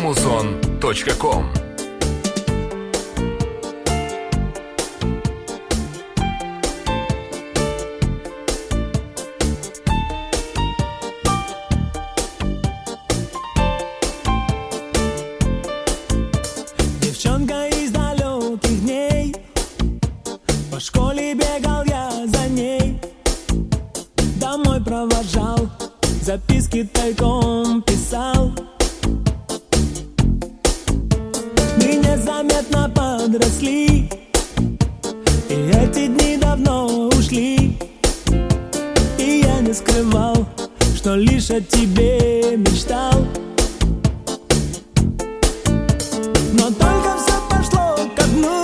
muzon.com. Девчонка из далеких дней, по школе бегал я за ней, домой провожал, записки тайком писал. Мы незаметно подросли, и эти дни давно ушли. И я не скрывал, что лишь о тебе мечтал. Но только все пошло ко дну,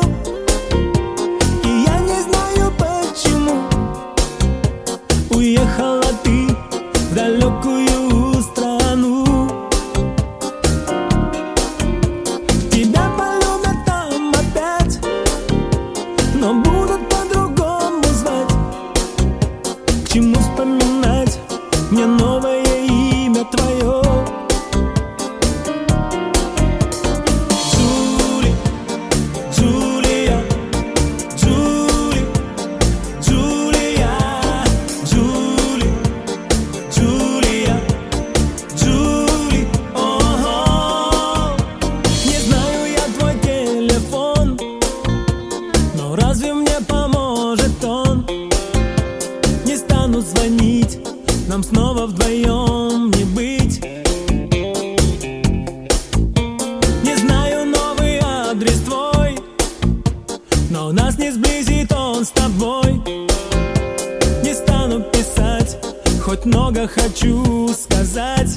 и я не знаю почему. Уехала ты в далекую страну. Тебя полюбят там опять, но будут по-другому звать. К чему вспоминать мне новое имя твое? Разве мне поможет он? Не стану звонить, нам снова вдвоем не быть. Не знаю новый адрес твой, но нас не сблизит он с тобой. Не стану писать, хоть много хочу сказать.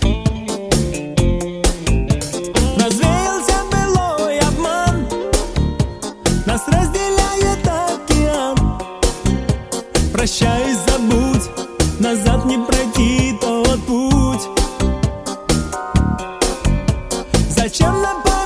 Развеялся былой обман, нас разделяет океан. Прощай, забудь, назад не пройти тот путь. Зачем нам